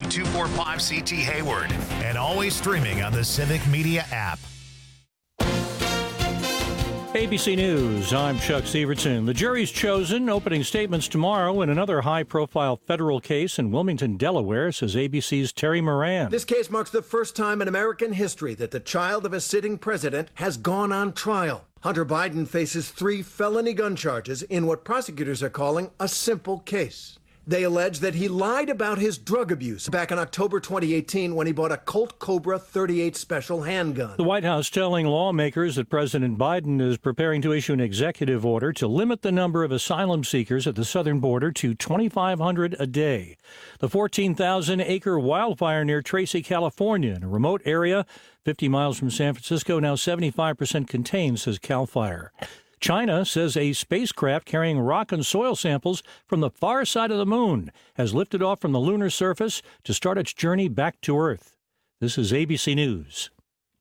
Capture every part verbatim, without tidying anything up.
two four five C T Hayward. And always streaming on the Civic Media app. A B C News, I'm Chuck Severson. The jury's chosen, opening statements tomorrow in another high-profile federal case in Wilmington, Delaware, says A B C's Terry Moran. This case marks the first time in American history that the child of a sitting president has gone on trial. Hunter Biden faces three felony gun charges in what prosecutors are calling a simple case. They allege that he lied about his drug abuse back in October twenty eighteen when he bought a Colt Cobra thirty-eight special handgun. The White House telling lawmakers that President Biden is preparing to issue an executive order to limit the number of asylum seekers at the southern border to twenty-five hundred a day. The fourteen thousand acre wildfire near Tracy, California, in a remote area fifty miles from San Francisco, now seventy-five percent contained, says CAL FIRE. China says a spacecraft carrying rock and soil samples from the far side of the moon has lifted off from the lunar surface to start its journey back to Earth. This is A B C News.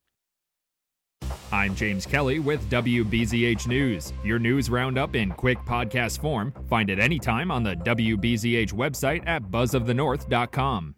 I'm James Kelly with W B Z H News. Your news roundup in quick podcast form. Find it anytime on the W B Z H website at buzz of the north dot com.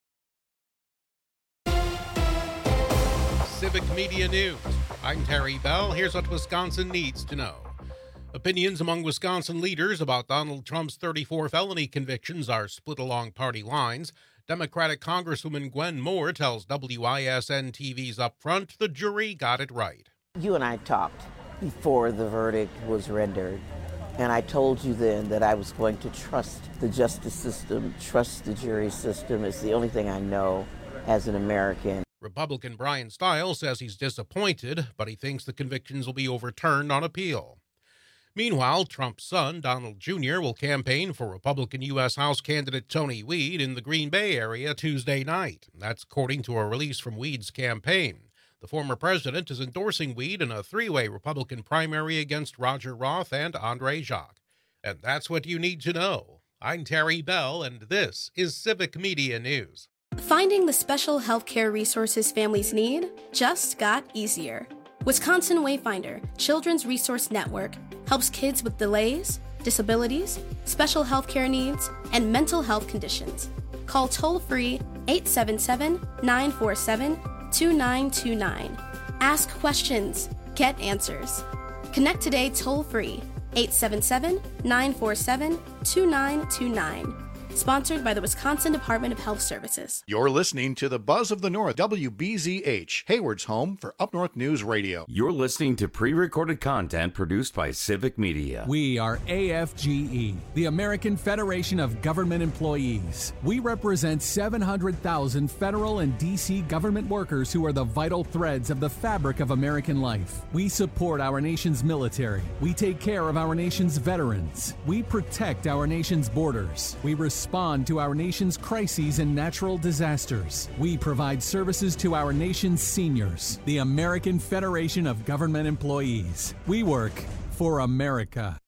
Civic Media News. I'm Terry Bell. Here's what Wisconsin needs to know. Opinions among Wisconsin leaders about Donald Trump's thirty-four felony convictions are split along party lines. Democratic Congresswoman Gwen Moore tells W I S N T V's Upfront the jury got it right. You and I talked before the verdict was rendered, and I told you then that I was going to trust the justice system, trust the jury system. It's the only thing I know as an American. Republican Brian Stiles says he's disappointed, but he thinks the convictions will be overturned on appeal. Meanwhile, Trump's son, Donald Junior, will campaign for Republican U S House candidate Tony Weed in the Green Bay area Tuesday night. That's according to a release from Weed's campaign. The former president is endorsing Weed in a three-way Republican primary against Roger Roth and Andre Jacques. And that's what you need to know. I'm Terry Bell, and this is Civic Media News. Finding the special healthcare resources families need just got easier. Wisconsin Wayfinder Children's Resource Network helps kids with delays, disabilities, special healthcare needs, and mental health conditions. Call toll-free eight seven seven, nine four seven, two nine two nine. Ask questions, get answers. Connect today toll-free eight seven seven, nine four seven, two nine two nine. Sponsored by the Wisconsin Department of Health Services. You're listening to the Buzz of the North, W B Z H, Hayward's home for Up North News Radio. You're listening to pre-recorded content produced by Civic Media. We are A F G E, the American Federation of Government Employees. We represent seven hundred thousand federal and D C government workers who are the vital threads of the fabric of American life. We support our nation's military. We take care of our nation's veterans. We protect our nation's borders. We respect respond to our nation's crises and natural disasters. We provide services to our nation's seniors, the American Federation of Government Employees. We work for America.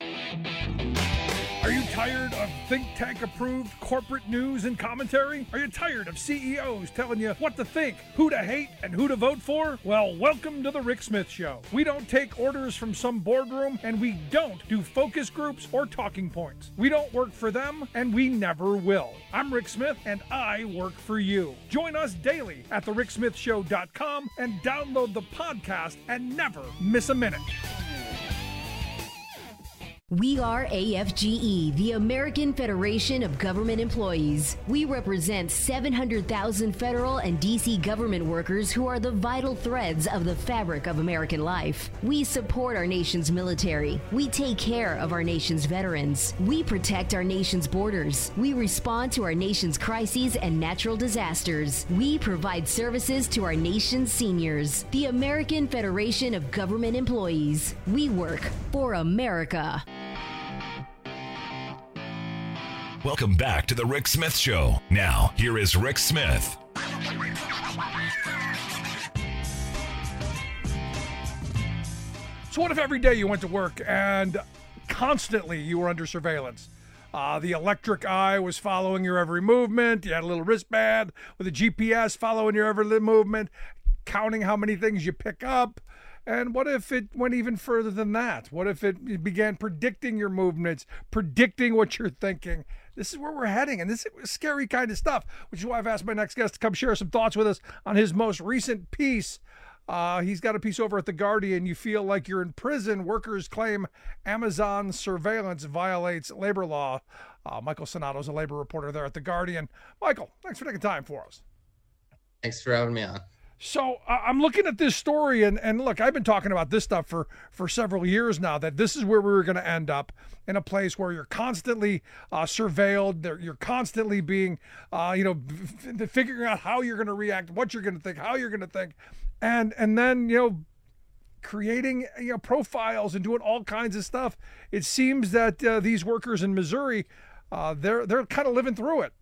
Are you tired of think tank approved corporate news and commentary? Are you tired of C E Os telling you what to think, who to hate, and who to vote for? Well, welcome to the Rick Smith Show. We don't take orders from some boardroom, and we don't do focus groups or talking points. We don't work for them, and we never will. I'm Rick Smith, and I work for you. Join us daily at the rick smith show dot com and download the podcast and never miss a minute. We are A F G E, the American Federation of Government Employees. We represent seven hundred thousand federal and D C government workers who are the vital threads of the fabric of American life. We support our nation's military. We take care of our nation's veterans. We protect our nation's borders. We respond to our nation's crises and natural disasters. We provide services to our nation's seniors. The American Federation of Government Employees. We work for America. Welcome back to the Rick Smith Show. Now, here is Rick Smith. So what if every day you went to work and constantly you were under surveillance? Uh, the electric eye was following your every movement. You had a little wristband with a G P S following your every movement, counting how many things you pick up. And what if it went even further than that? What if it began predicting your movements, predicting what you're thinking? this is where we're heading, and this is scary kind of stuff, which is why I've asked my next guest to come share some thoughts with us on his most recent piece. Uh, he's got a piece over at The Guardian. You feel like you're in prison. Workers claim Amazon surveillance violates labor law. Uh, Michael Sonato is a labor reporter there at The Guardian. Michael, thanks for taking time for us. Thanks for having me on. So uh, I'm looking at this story, and, and look, I've been talking about this stuff for, for several years now, that this is where we were going to end up, in a place where you're constantly uh, surveilled. There, you're constantly being, uh, you know, f- figuring out how you're going to react, what you're going to think, how you're going to think. And and then, you know, creating, you know, profiles and doing all kinds of stuff. It seems that uh, these workers in Missouri, uh, they're they're kind of living through it.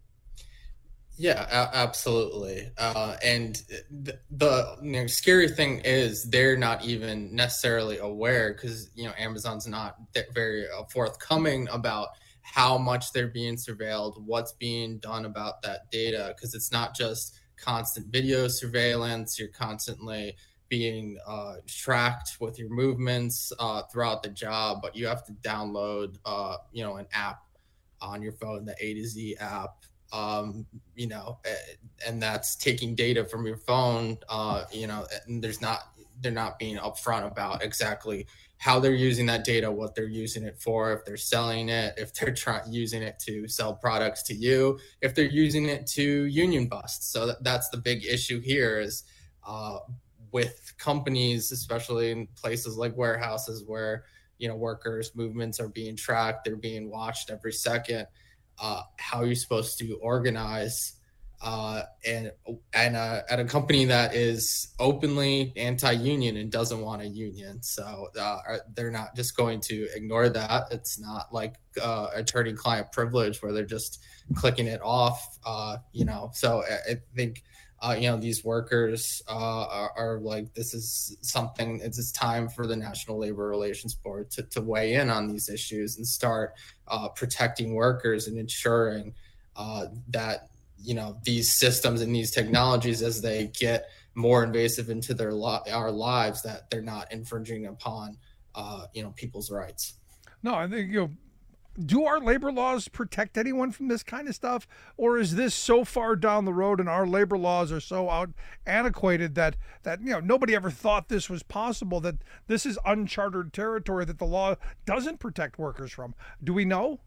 Yeah, a- absolutely. Uh, and the, the you know, scary thing is they're not even necessarily aware, because, you know, Amazon's not very uh, forthcoming about how much they're being surveilled, what's being done about that data, because it's not just constant video surveillance. You're constantly being uh, tracked with your movements uh, throughout the job, but you have to download, uh, you know, an app on your phone, the A to Z app, um, you know, and that's taking data from your phone, uh, you know, and there's not, they're not being upfront about exactly how they're using that data, what they're using it for, if they're selling it, if they're trying using it to sell products to you, if they're using it to union bust. So that, that's the big issue here is uh, with companies, especially in places like warehouses where, you know, workers' movements are being tracked, they're being watched every second. Uh, how are you supposed to organize uh, and and uh, at a company that is openly anti-union and doesn't want a union? So uh, they're not just going to ignore that. It's not like uh, attorney-client privilege where they're just clicking it off. Uh, you know, so I, I think uh, you know, these workers uh, are, are like, this is something. It's, it's time for the National Labor Relations Board to to weigh in on these issues and start uh, protecting workers and ensuring uh, that, you know, these systems and these technologies, as they get more invasive into their li- our lives, that they're not infringing upon, uh, you know, people's rights. No, I think, you know, do our labor laws protect anyone from this kind of stuff? Or is this so far down the road and our labor laws are so out antiquated that, that, you know, nobody ever thought this was possible, that this is uncharted territory that the law doesn't protect workers from? Do we know?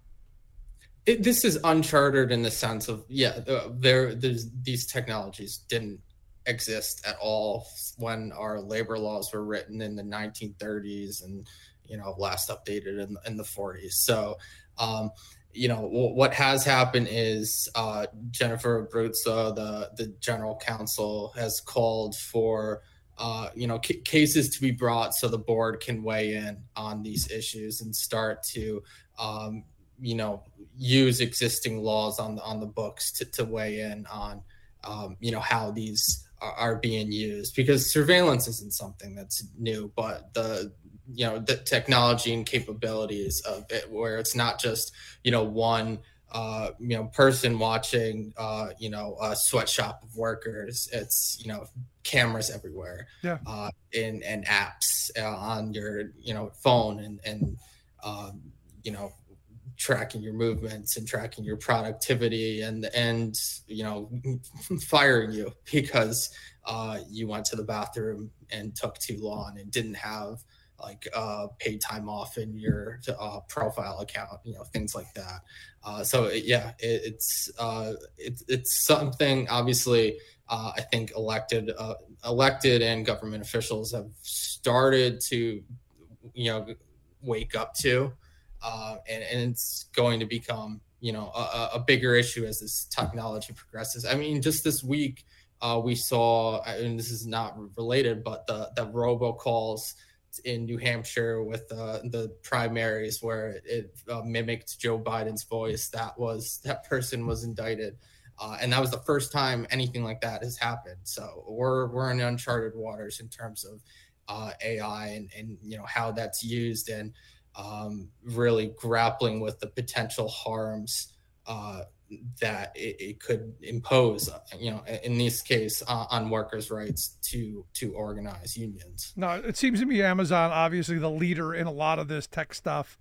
It, this is uncharted in the sense of, yeah, there, there's, these technologies didn't exist at all when our labor laws were written in the nineteen thirties and, you know, last updated in, in the forties. So, um, you know, w- what has happened is uh, Jennifer Abruzzo, the, the general counsel, has called for, uh, you know, c- cases to be brought so the board can weigh in on these issues and start to, um, you know, use existing laws on the, on the books to, to weigh in on, um, you know, how these are, are being used, because surveillance isn't something that's new, but the, you know, the technology and capabilities of it, where it's not just, you know, one, uh, you know, person watching, uh, you know, a sweatshop of workers. It's, you know, cameras everywhere, yeah, uh, and, and apps uh, on your, you know, phone and, and, um, you know, tracking your movements and tracking your productivity and, and, you know, firing you because uh, you went to the bathroom and took too long and didn't have like uh, paid time off in your uh, profile account, you know, things like that. Uh, so yeah, it, it's, uh, it, it's something obviously uh, I think elected, uh, elected and government officials have started to, you know, wake up to. Uh, and, and it's going to become, you know, a, a bigger issue as this technology progresses. I mean, just this week, uh, we saw, and this is not related, but the, the robocalls in New Hampshire with uh, the primaries where it uh, mimicked Joe Biden's voice. That was, that person was indicted. Uh, and that was the first time anything like that has happened. So we're, we're in uncharted waters in terms of uh, A I and, and, you know, how that's used, and um, really grappling with the potential harms uh, that it, it could impose, you know, in this case uh, on workers' rights to to organize unions. No, it seems to me Amazon, obviously the leader in a lot of this tech stuff.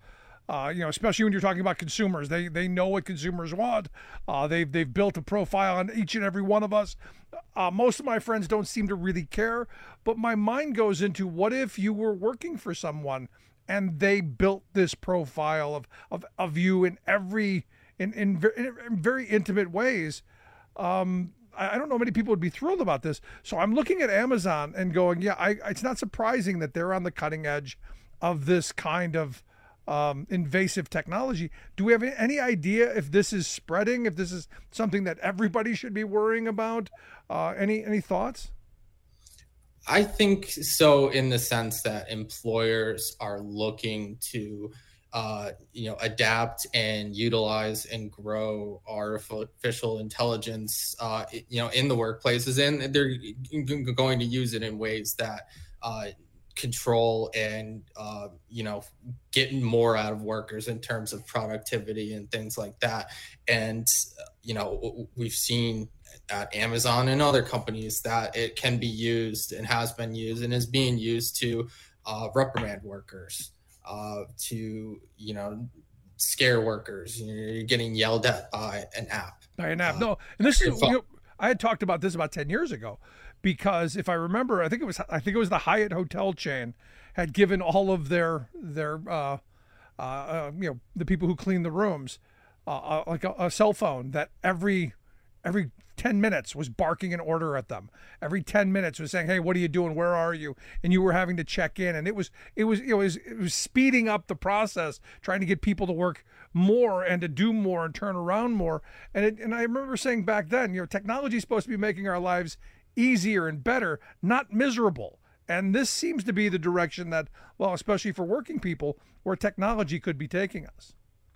Uh, you know, especially when you're talking about consumers, they they know what consumers want. Uh, they've they've built a profile on each and every one of us. Uh, most of my friends don't seem to really care, but my mind goes into what if you were working for someone and they built this profile of of, of you in every in in very, in very intimate ways. Um, I don't know many people would be thrilled about this. So I'm looking at Amazon and going, yeah, I, it's not surprising that they're on the cutting edge of this kind of Um, invasive technology. Do we have any idea if this is spreading, if this is something that everybody should be worrying about? Uh, any any thoughts? I think so, in the sense that employers are looking to, uh, you know, adapt and utilize and grow artificial intelligence, uh, you know, in the workplaces, and they're going to use it in ways that uh, control and uh, you know, getting more out of workers in terms of productivity and things like that. And you know, we've seen at Amazon and other companies that it can be used and has been used and is being used to uh, reprimand workers, uh, to you know, scare workers. You're getting yelled at by an app. By an app. Uh, no, and this is you know, I had talked about this about ten years ago. Because if I remember, I think it was I think it was the Hyatt hotel chain had given all of their their uh, uh, uh, you know, the people who clean the rooms uh, uh, like a, a cell phone that every every ten minutes was barking an order at them. Every ten minutes was saying, "Hey, what are you doing? Where are you?" And you were having to check in, and it was it was it was it was speeding up the process, trying to get people to work more and to do more and turn around more. And it, and I remember saying back then, you know, technology is supposed to be making our lives easier and better, not miserable. And this seems to be the direction that, well, especially for working people, where technology could be taking us.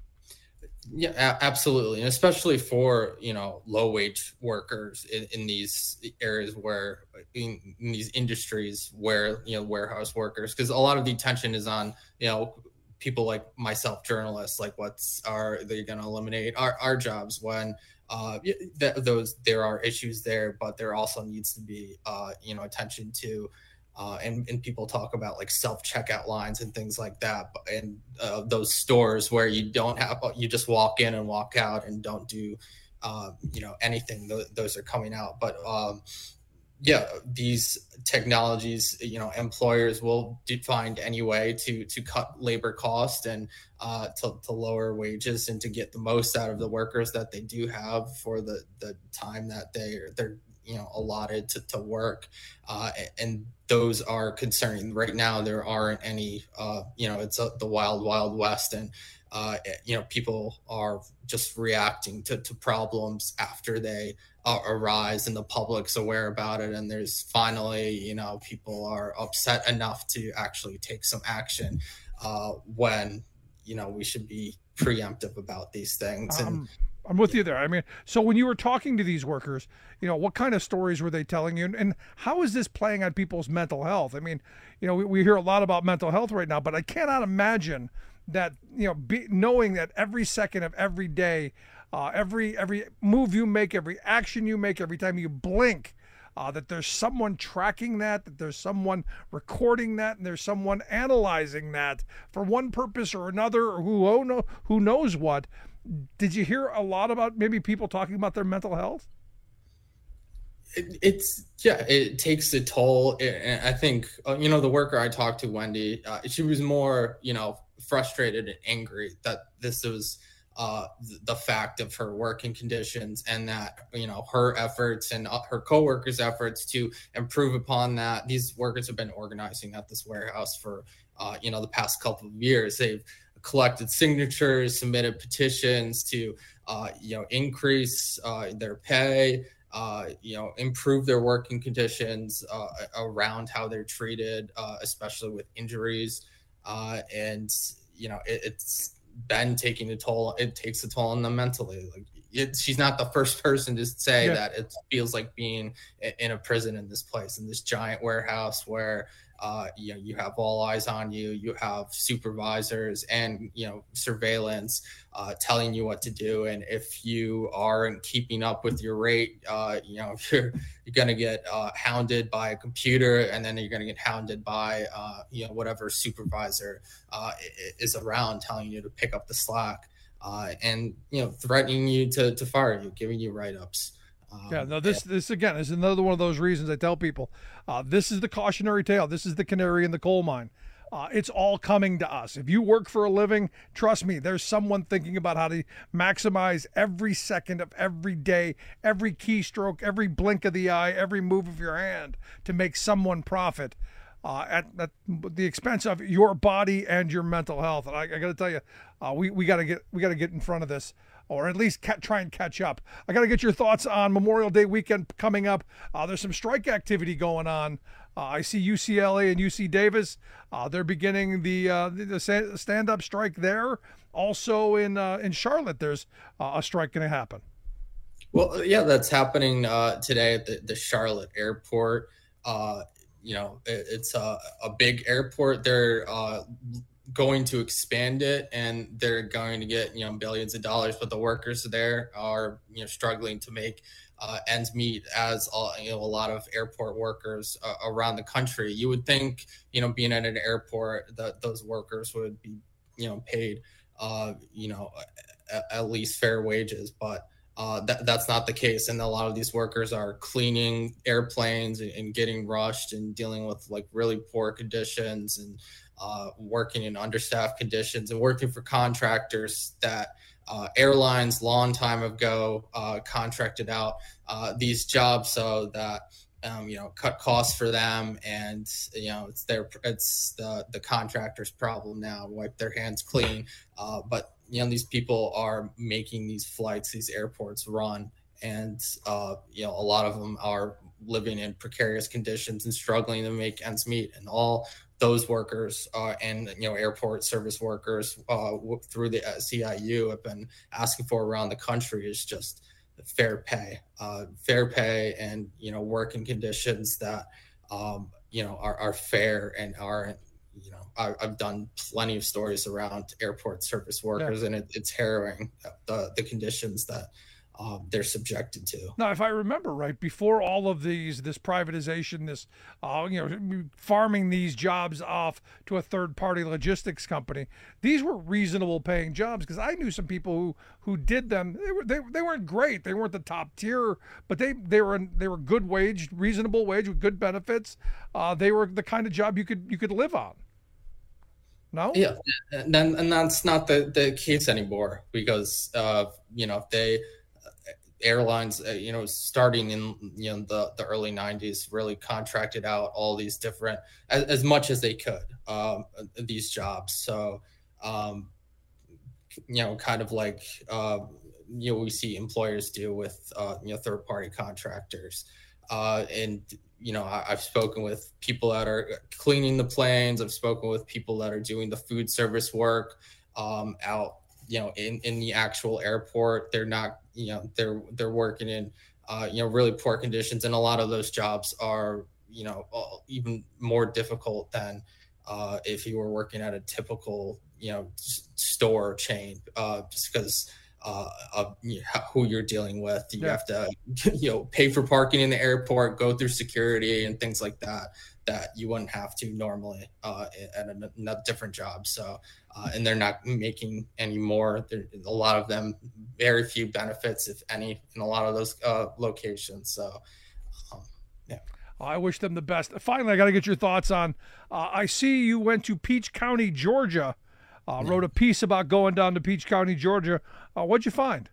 Yeah, absolutely. And especially for, you know, low wage workers in, in these areas where, in, in these industries where, you know, warehouse workers, because a lot of the attention is on, you know, people like myself, journalists, like what's are they going to eliminate our, our jobs when uh, th- those there are issues there, but there also needs to be, uh, you know, attention to, uh, and, and people talk about like self-checkout lines and things like that. And uh, those stores where you don't have, you just walk in and walk out and don't do, uh, you know, anything. Th- those are coming out. But um, yeah, these technologies, you know, employers will find any way to to cut labor cost and uh, to, to lower wages and to get the most out of the workers that they do have for the, the time that they they're you know allotted to, to work, uh, and those are concerning. Right now, there aren't any. Uh, you know, it's a, the wild, wild west, and uh, you know, people are just reacting to, to problems after they uh, arise and the public's aware about it. And there's finally, you know, people are upset enough to actually take some action uh, when, you know, we should be preemptive about these things. And um, I'm with you there. I mean, so when you were talking to these workers, you know, what kind of stories were they telling you? And how is this playing on people's mental health? I mean, you know, we, we hear a lot about mental health right now, but I cannot imagine that, you know, be, knowing that every second of every day, uh, every every move you make, every action you make, every time you blink, uh, that there's someone tracking that, that there's someone recording that, and there's someone analyzing that for one purpose or another, or who oh, no, who knows what. Did you hear a lot about maybe people talking about their mental health? It, it's yeah, it takes a toll. And I think, uh, you know, the worker I talked to, Wendy, uh, she was more, you know, frustrated and angry that this was uh, the fact of her working conditions, and that, you know, her efforts and her coworkers' efforts to improve upon that. These workers have been organizing at this warehouse for, uh, you know, the past couple of years. They've collected signatures, submitted petitions to, uh, you know, increase uh, their pay, uh, you know, improve their working conditions uh, around how they're treated, uh, especially with injuries. Uh, and, you know, it, it's been taking a toll. It takes a toll on them mentally. Like, it, she's not the first person to say yeah. that it feels like being in a prison in this place, in this giant warehouse where, Uh, you know, you have all eyes on you. You have supervisors and, you know, surveillance uh, telling you what to do. And if you aren't keeping up with your rate, uh, you know, you're you're going to get uh, hounded by a computer, and then you're going to get hounded by, uh, you know, whatever supervisor uh, is around telling you to pick up the slack uh, and, you know, threatening you to, to fire you, giving you write-ups. Um, yeah, no, this, this again is another one of those reasons I tell people, uh, this is the cautionary tale. This is the canary in the coal mine. Uh, it's all coming to us. If you work for a living, trust me, there's someone thinking about how to maximize every second of every day, every keystroke, every blink of the eye, every move of your hand to make someone profit uh, at, at the expense of your body and your mental health. And I, I got to tell you, uh, we we got to get we got to get in front of this, or at least ca- try and catch up. I got to get your thoughts on Memorial Day weekend coming up. Uh, there's some strike activity going on. Uh, I see U C L A and U C Davis. Uh, they're beginning the uh, the stand-up strike there. Also in uh, in Charlotte, there's uh, a strike going to happen. Well, yeah, that's happening uh, today at the, the Charlotte airport. Uh, you know, it, it's a, a big airport. They're uh, going to expand it, and they're going to get, you know, billions of dollars, but the workers there are, you know, struggling to make uh, ends meet, as uh, you know, a lot of airport workers uh, around the country. You would think, you know, being at an airport, that those workers would be, you know, paid, uh, you know, at, at least fair wages, but uh, that, that's not the case. And a lot of these workers are cleaning airplanes and, and getting rushed and dealing with like really poor conditions and uh, working in understaffed conditions and working for contractors that uh, airlines long time ago uh, contracted out uh, these jobs so that, um, you know, cut costs for them. And, you know, it's their, it's the, the contractor's problem now, wipe their hands clean. Uh, but, you know, these people are making these flights, these airports run. And, uh, you know, a lot of them are living in precarious conditions and struggling to make ends meet. And all those workers uh, and, you know, airport service workers uh, through the C I U have been asking for around the country is just fair pay, uh, fair pay and, you know, working conditions that, um, you know, are, are fair and are, you know, I, I've done plenty of stories around airport service workers, yeah. and it, it's harrowing the, the conditions that um, they're subjected to. Now, if I remember right, before all of these, this privatization, this, uh, you know, farming these jobs off to a third-party logistics company, these were reasonable paying jobs, because I knew some people who, who did them. They were they, they weren't great. They weren't the top tier, but they they were they were good wage, reasonable wage with good benefits. Uh, they were the kind of job you could you could live on. No? Yeah, and and that's not the, the case anymore, because uh, you know, they airlines, uh, you know, starting in, you know, the, the early nineties really contracted out all these different, as, as much as they could, um, these jobs. So, um, you know, kind of like, uh, you know, we see employers do with, uh, you know, third party contractors. Uh, and, you know, I, I've spoken with people that are cleaning the planes. I've spoken with people that are doing the food service work um, out, you know, in, in the actual airport. They're not, you know, they're, they're working in, uh, you know, really poor conditions. And a lot of those jobs are, you know, even more difficult than uh, if you were working at a typical, you know, s- store chain, uh, just because uh, of you know, who you're dealing with. You yeah. have to, you know, pay for parking in the airport, go through security and things like that, that you wouldn't have to normally uh, at a, a different job. So, uh, and they're not making any more. There, a lot of them, very few benefits, if any, in a lot of those uh, locations. So, um, yeah. I wish them the best. Finally, I got to get your thoughts on, uh, I see you went to Peach County, Georgia, uh, yeah. wrote a piece about going down to Peach County, Georgia. Uh, what'd you find?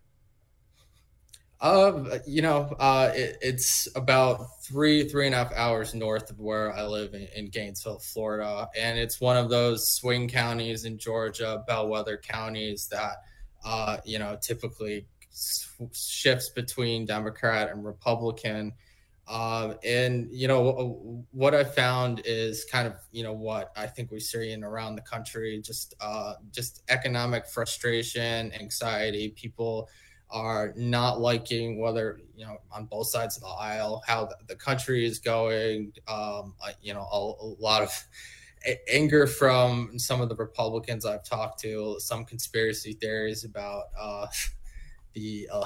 Uh, you know, uh, it, it's about three, three and a half hours north of where I live in, in Gainesville, Florida. And it's one of those swing counties in Georgia, bellwether counties that, uh, you know, typically shifts between Democrat and Republican. Uh, and, you know, what I found is kind of, you know, what I think we see in around the country, just, uh, just economic frustration, anxiety, people are not liking whether, you know, on both sides of the aisle, how the, the country is going. Um, you know, a, a lot of anger from some of the Republicans I've talked to, some conspiracy theories about uh, the uh,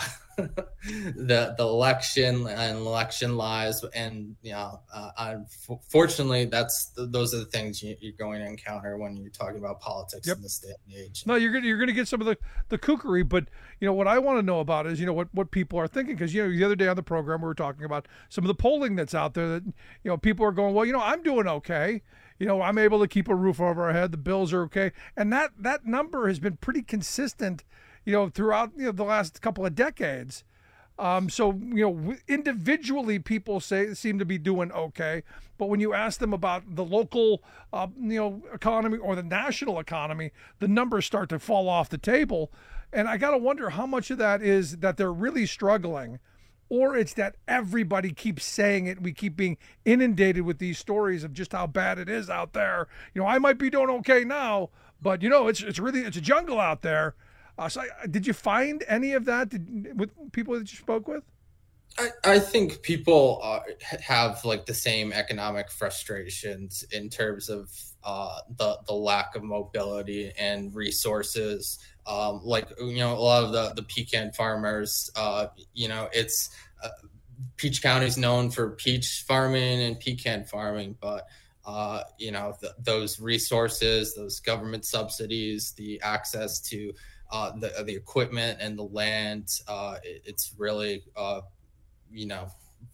the the election and election lies, and you know, uh, unfortunately, that's those are the things you, you're going to encounter when you're talking about politics yep. in this day and age. No, you're gonna you're gonna get some of the the kookery, but you know what I want to know about is you know what what people are thinking, because you know the other day on the program we were talking about some of the polling that's out there that you know people are going, well, you know, I'm doing okay. You know, I'm able to keep a roof over our head. The bills are okay, and that that number has been pretty consistent, you know, throughout you know the last couple of decades. Um, so you know, individually, people say seem to be doing okay, but when you ask them about the local, uh, you know, economy or the national economy, the numbers start to fall off the table, and I gotta wonder how much of that is that they're really struggling, or it's that everybody keeps saying it. We keep being inundated with these stories of just how bad it is out there. You know, I might be doing okay now, but you know, it's it's really it's a jungle out there. Uh, so, I, did you find any of that did, with people that you spoke with? I, I think people uh, have like the same economic frustrations in terms of uh, the the lack of mobility and resources. Um, like you know, a lot of the the pecan farmers. Uh, you know, it's uh, Peach County is known for peach farming and pecan farming, but uh, you know, the, those resources, those government subsidies, the access to Uh, the the equipment and the land, uh, it, it's really, uh, you know,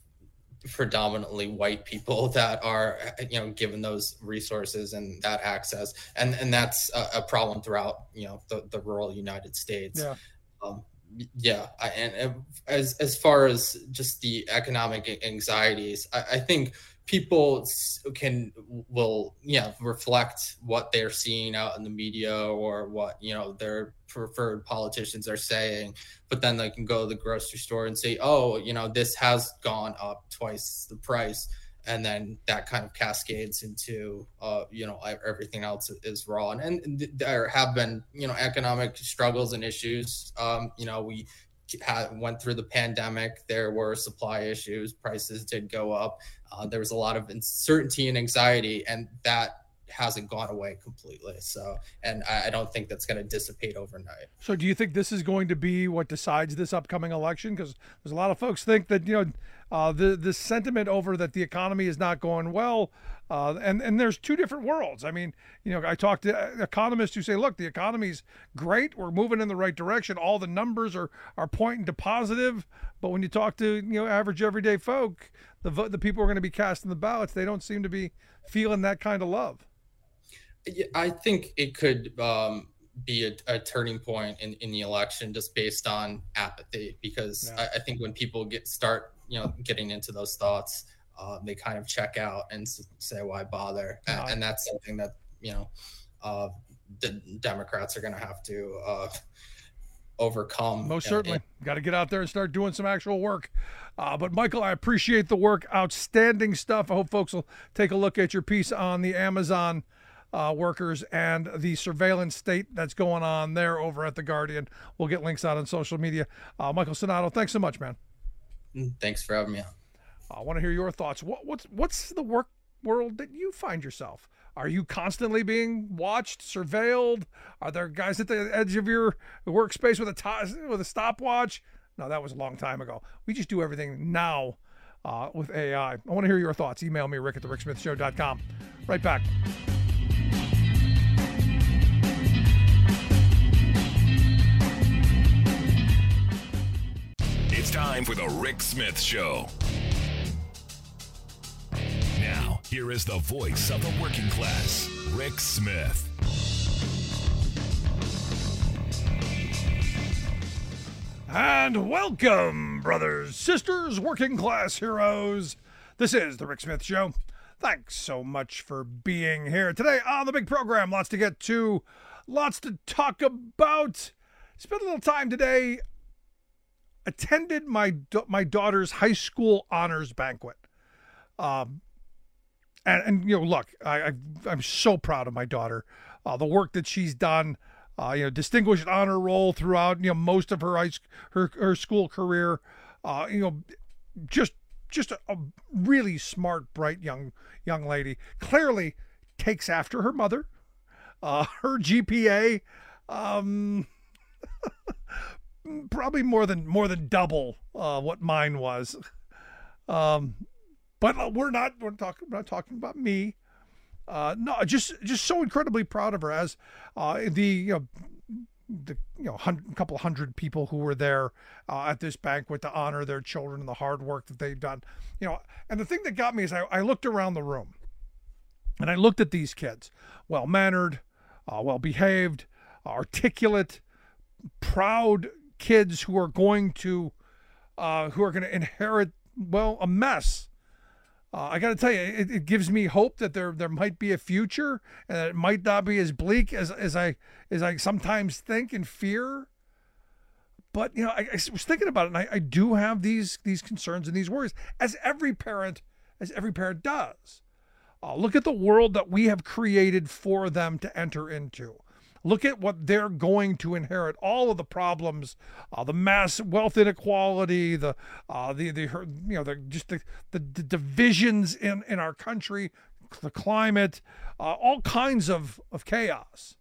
predominantly white people that are, you know, given those resources and that access, and and that's a, a problem throughout, you know, the, the rural United States. Yeah. Um, yeah, I, and, and as as far as just the economic anxieties, I, I think people can will yeah reflect what they're seeing out in the media or what you know their preferred politicians are saying, but then they can go to the grocery store and say, oh, you know, this has gone up twice the price, and then that kind of cascades into uh you know everything else is wrong. And, and there have been you know economic struggles and issues. Um you know we had went through the pandemic, there were supply issues, prices did go up, uh, there was a lot of uncertainty and anxiety, and that hasn't gone away completely. So, and I, I don't think that's going to dissipate overnight. So do you think this is going to be what decides this upcoming election? Because there's a lot of folks think that, you know, uh, the, the sentiment over that the economy is not going well, uh, and, and there's two different worlds. I mean, you know, I talked to economists who say, look, the economy's great, we're moving in the right direction, all the numbers are, are pointing to positive, but when you talk to, you know, average everyday folk, the the people who are going to be casting the ballots, they don't seem to be feeling that kind of love. I think it could um, be a, a turning point in, in the election just based on apathy, because yeah. I, I think when people get start, you know, getting into those thoughts, uh, they kind of check out and say, why bother? Yeah. And, and that's something that, you know, uh, the Democrats are going to have to uh, overcome. Most certainly. Got to get out there and start doing some actual work. Uh, but Michael, I appreciate the work. Outstanding stuff. I hope folks will take a look at your piece on the Amazon Uh, workers and the surveillance state that's going on there over at The Guardian. We'll get links out on social media. Uh, Michael Sonato, thanks so much, man. Thanks for having me on. I want to hear your thoughts. What, what's what's the work world that you find yourself? Are you constantly being watched, surveilled? Are there guys at the edge of your workspace with a t- with a stopwatch? No, that was a long time ago. We just do everything now uh, with A I. I want to hear your thoughts. Email me, rick at the rick smith show dot com. Right back. It's time for the Rick Smith Show. Now, here is the voice of the working class, Rick Smith. And welcome, brothers, sisters, working class heroes. This is the Rick Smith Show. Thanks so much for being here today on the big program. Lots to get to, lots to talk about. Spent a little time today. Attended my my daughter's high school honors banquet, um, and, and you know, look, I, I I'm so proud of my daughter, uh, the work that she's done, uh, you know, distinguished honor roll throughout, you know, most of her high, her her school career. Uh, you know, just just a, a really smart, bright young young lady. Clearly takes after her mother. Uh, her G P A, um, probably more than more than double uh, what mine was. Um, but we're not we're talking we're not talking about me. Uh, no, just just so incredibly proud of her as uh, the you know the you know hundred, couple hundred people who were there uh, at this banquet to honor their children and the hard work that they've done. You know, and the thing that got me is I, I looked around the room, and I looked at these kids, well mannered, uh, well behaved, articulate, proud kids who are going to uh, who are going to inherit well a mess. Uh, I got to tell you, it, it gives me hope that there there might be a future, and that it might not be as bleak as as I as I sometimes think and fear. But you know, I, I was thinking about it, and I, I do have these these concerns and these worries, as every parent as every parent does. Uh, look at the world that we have created for them to enter into. Look at what they're going to inherit. All of the problems, uh, the mass wealth inequality, the uh, the the you know the just the, the, the divisions in, in our country, the climate, uh, all kinds of, of chaos.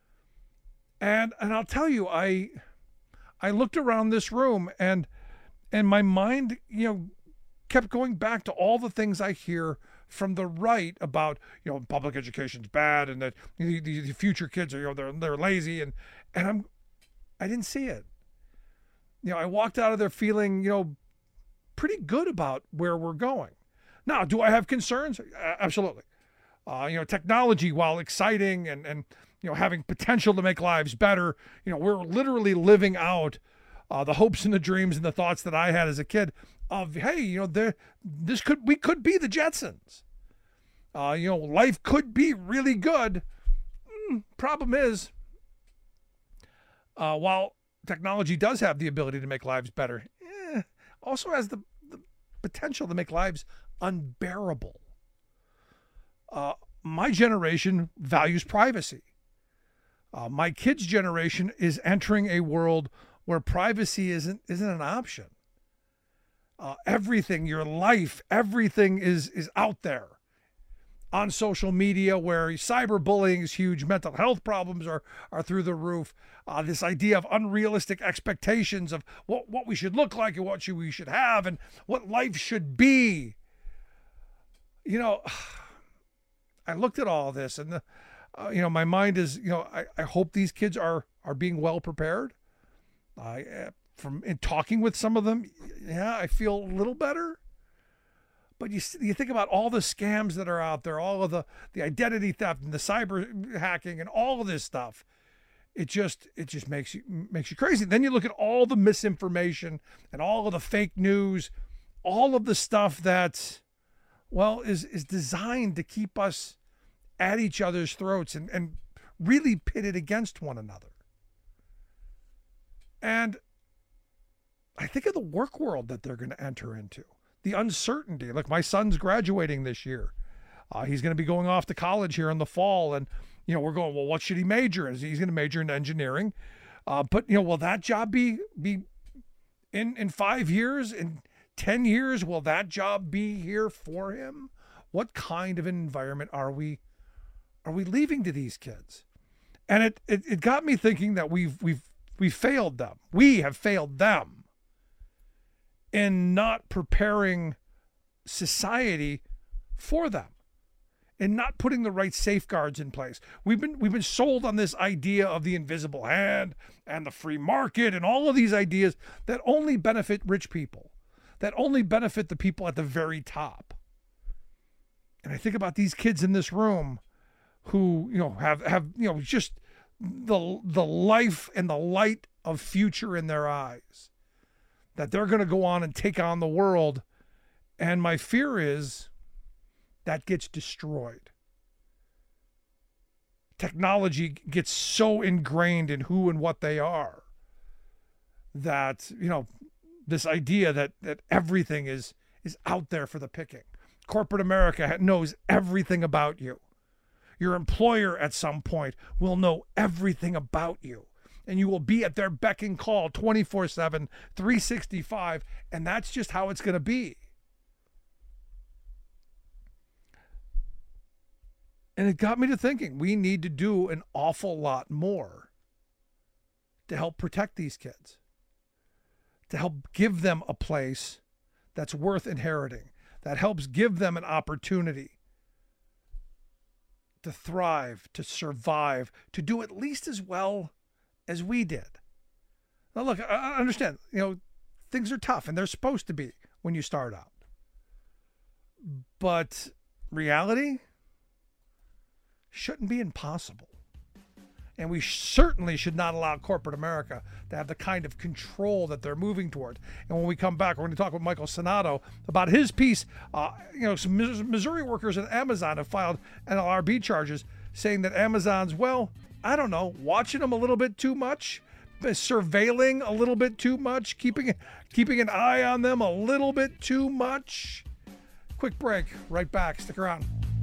And and I'll tell you, I I looked around this room and and my mind you know kept going back to all the things I hear from the right about, you know, public education's bad and that the, the, the future kids are, you know, they're, they're lazy. And, and I'm, I didn't see it. You know, I walked out of there feeling, you know, pretty good about where we're going. Now, do I have concerns? Absolutely. Uh, you know, technology, while exciting and, and, you know, having potential to make lives better, you know, we're literally living out uh, the hopes and the dreams and the thoughts that I had as a kid of, hey, you know, there, this could, we could be the Jetsons. Uh, you know, life could be really good. Mm, problem is, uh, while technology does have the ability to make lives better, eh, also has the, the potential to make lives unbearable. Uh, my generation values privacy. Uh, my kids' generation is entering a world where privacy isn't isn't an option. Uh, everything, your life, everything is is out there on social media, where cyberbullying is huge, mental health problems are are through the roof. Uh, this idea of unrealistic expectations of what, what we should look like and what should, we should have and what life should be. You know, I looked at all this and, the, uh, you know, my mind is, you know, I, I hope these kids are are being well prepared. I uh, From in talking with some of them, yeah, I feel a little better. But you you think about all the scams that are out there, all of the, the identity theft and the cyber hacking and all of this stuff. It just it just makes you makes you crazy. Then you look at all the misinformation and all of the fake news, all of the stuff that, well, is is designed to keep us at each other's throats and, and really pitted against one another. And I think of the work world that they're going to enter into, the uncertainty. Like, my son's graduating this year. Uh, he's going to be going off to college here in the fall. And, you know, we're going, well, what should he major in? He's going to major in engineering. Uh, but, you know, will that job be, be in, in five years, in ten years, will that job be here for him? What kind of an environment are we, are we leaving to these kids? And it, it, it got me thinking that we've, we've, we failed them. We have failed them in not preparing society for them, and not putting the right safeguards in place. We've been we've been sold on this idea of the invisible hand and the free market and all of these ideas that only benefit rich people, that only benefit the people at the very top. And I think about these kids in this room who, you know, have have you know just the the life and the light of future in their eyes, that they're going to go on and take on the world. And my fear is that gets destroyed. Technology gets so ingrained in who and what they are that, you know, this idea that that everything is is out there for the picking. Corporate America knows everything about you. Your employer at some point will know everything about you, and you will be at their beck and call twenty-four seven, three sixty-five, and that's just how it's going to be. And it got me to thinking, we need to do an awful lot more to help protect these kids, to help give them a place that's worth inheriting, that helps give them an opportunity to thrive, to survive, to do at least as well as we did. Now, look, I understand, you know, things are tough, and they're supposed to be when you start out. But reality shouldn't be impossible. And we certainly should not allow corporate America to have the kind of control that they're moving toward. And when we come back, we're going to talk with Michael Sonato about his piece. Uh, you know, some Missouri workers at Amazon have filed N L R B charges saying that Amazon's, well, I don't know, watching them a little bit too much, surveilling a little bit too much, keeping, keeping an eye on them a little bit too much. Quick break, right back. Stick around.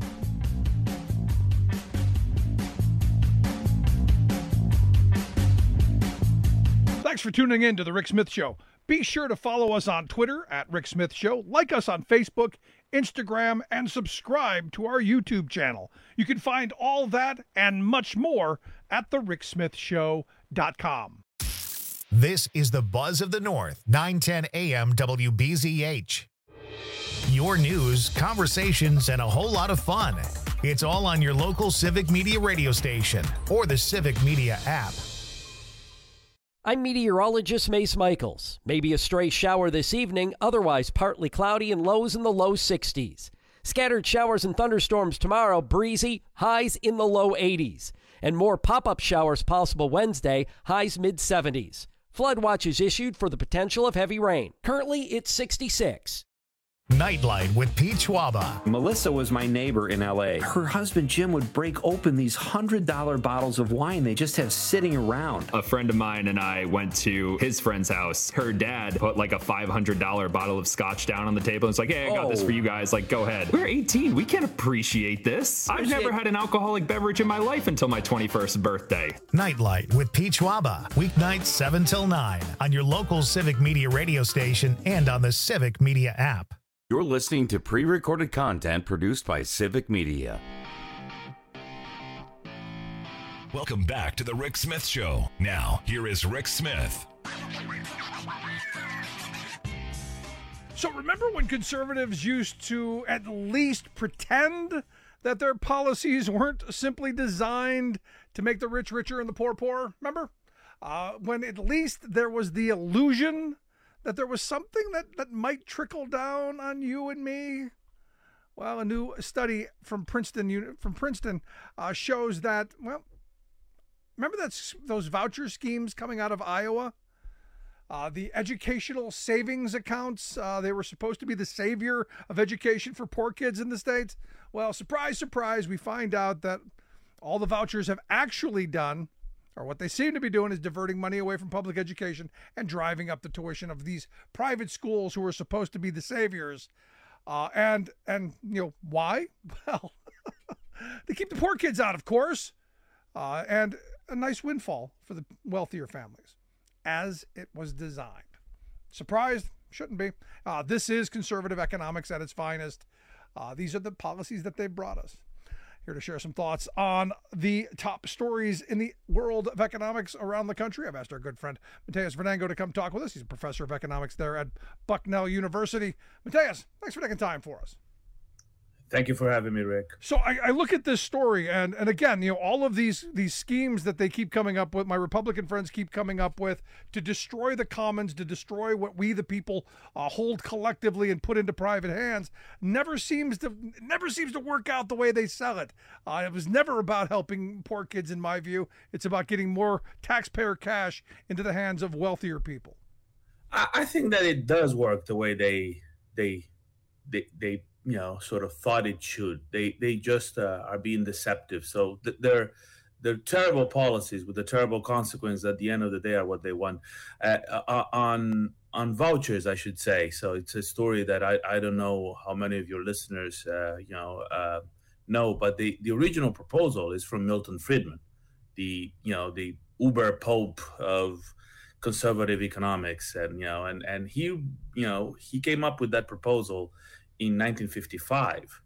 Thanks for tuning in to The Rick Smith Show. Be sure to follow us on Twitter at Rick Smith Show, like us on Facebook, Instagram, and subscribe to our YouTube channel. You can find all that and much more at the rick smith show dot com. This is the Buzz of the North, nine ten A M W B Z H. Your news, conversations, and a whole lot of fun. It's all on your local Civic Media radio station or the Civic Media app. I'm meteorologist Mace Michaels. Maybe a stray shower this evening, otherwise partly cloudy and lows in the low sixties. Scattered showers and thunderstorms tomorrow, breezy, highs in the low eighties. And more pop-up showers possible Wednesday, highs mid seventies. Flood watch is issued for the potential of heavy rain. Currently, it's sixty-six. Nightlight with Pete Schwaba. Melissa was my neighbor in L A. Her husband Jim would break open these one hundred dollar bottles of wine they just have sitting around. A friend of mine and I went to his friend's house. Her dad put like a five hundred dollar bottle of scotch down on the table and was like, hey, I got oh. this for you guys. Like, go ahead. We're eighteen. We can't appreciate this. I've never had an alcoholic beverage in my life until my twenty-first birthday. Nightlight with Pete Schwaba. Weeknights seven till nine on your local Civic Media radio station and on the Civic Media app. You're listening to pre-recorded content produced by Civic Media. Welcome back to the Rick Smith Show. Now, here is Rick Smith. So remember when conservatives used to at least pretend that their policies weren't simply designed to make the rich richer and the poor poorer? Remember? Uh, when at least there was the illusion that there was something that, that might trickle down on you and me? Well, a new study from Princeton from Princeton uh, shows that, well, remember that's those voucher schemes coming out of Iowa? Uh, the educational savings accounts, uh, they were supposed to be the savior of education for poor kids in the States. Well, surprise, surprise, we find out that all the vouchers have actually done, or what they seem to be doing, is diverting money away from public education and driving up the tuition of these private schools who are supposed to be the saviors. Uh, and, and you know, why? Well, they keep the poor kids out, of course, uh, and a nice windfall for the wealthier families, as it was designed. Surprised? Shouldn't be. Uh, this is conservative economics at its finest. Uh, these are the policies that they've brought us. Here to share some thoughts on the top stories in the world of economics around the country. I've asked our good friend Mateus Vernango to come talk with us. He's a professor of economics there at Bucknell University. Mateus, thanks for taking time for us. Thank you for having me, Rick. So I, I look at this story, and, and again, you know, all of these these schemes that they keep coming up with, my Republican friends keep coming up with, to destroy the commons, to destroy what we, the people, uh, hold collectively and put into private hands, never seems to never seems to work out the way they sell it. Uh, it was never about helping poor kids, in my view. It's about getting more taxpayer cash into the hands of wealthier people. I, I think that it does work the way they they they they. you know, sort of thought it should. They they just uh, are being deceptive. So th- they're they're terrible policies with the terrible consequence at the end of the day are what they want. Uh, uh, on on vouchers, I should say. So it's a story that I, I don't know how many of your listeners, uh, you know, uh, No, but the, the original proposal is from Milton Friedman, the you know the uber pope of conservative economics, and you know and and he you know he came up with that proposal in nineteen fifty-five,